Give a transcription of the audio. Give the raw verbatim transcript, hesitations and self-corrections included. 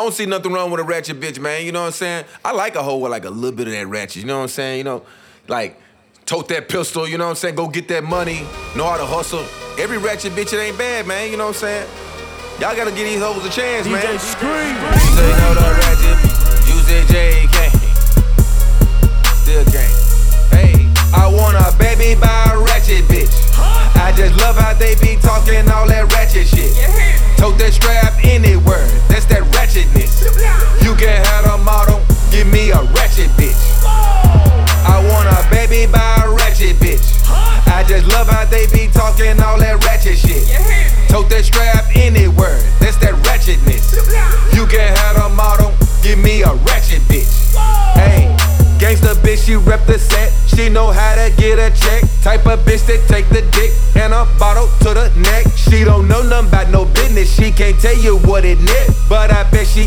don't see nothing wrong with a ratchet bitch, man. You know what I'm saying? I like a hoe with like a little bit of that ratchet. You know what I'm saying? You know, like tote that pistol. You know what I'm saying? Go get that money. Know how to hustle. Every ratchet bitch, it ain't bad, man. You know what I'm saying? Y'all gotta give these hoes a chance, man. D J Scream. Say no to ratchet. You said J K. Still can't. Hey, I want a baby by a ratchet bitch. I just love how they be talking all that ratchet shit. Tote that strap anywhere, that's that ratchetness. You can have a model, give me a ratchet bitch. I want a baby by a ratchet bitch. I just love how they be talking all that ratchet shit. Tote that strap anywhere, that's that ratchetness. You can have a model, give me a ratchet bitch. Hey, gangsta bitch, she rep the set. She know how to get a check. Type of bitch that take the dick and a bottle to the neck. She don't know nothing about no business. She can't tell you what it meant, but I bet she